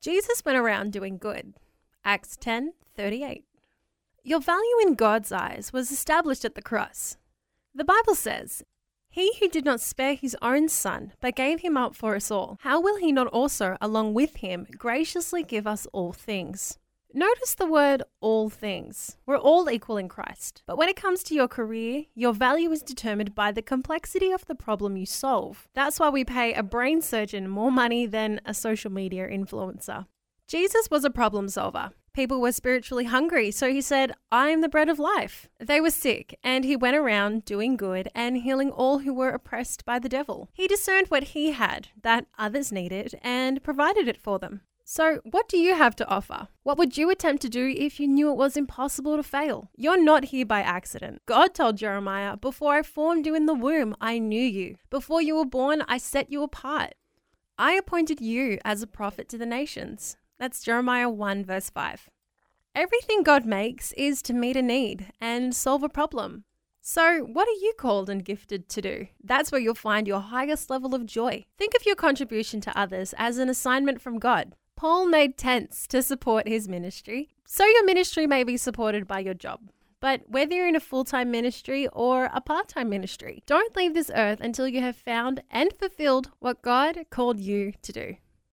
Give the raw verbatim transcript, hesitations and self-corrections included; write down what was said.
Jesus went around doing good. Acts ten thirty-eight. Your value in God's eyes was established at the cross. The Bible says, "He who did not spare his own son, but gave him up for us all, how will he not also, along with him, graciously give us all things?" Notice the word all things. We're all equal in Christ. But when it comes to your career, your value is determined by the complexity of the problem you solve. That's why we pay a brain surgeon more money than a social media influencer. Jesus was a problem solver. People were spiritually hungry, so he said, "I am the bread of life." They were sick, and he went around doing good and healing all who were oppressed by the devil. He discerned what he had that others needed and provided it for them. So what do you have to offer? What would you attempt to do if you knew it was impossible to fail? You're not here by accident. God told Jeremiah, "Before I formed you in the womb, I knew you. Before you were born, I set you apart. I appointed you as a prophet to the nations." That's Jeremiah one verse five. Everything God makes is to meet a need and solve a problem. So what are you called and gifted to do? That's where you'll find your highest level of joy. Think of your contribution to others as an assignment from God. Paul made tents to support his ministry, so your ministry may be supported by your job. But whether you're in a full-time ministry or a part-time ministry, don't leave this earth until you have found and fulfilled what God called you to do.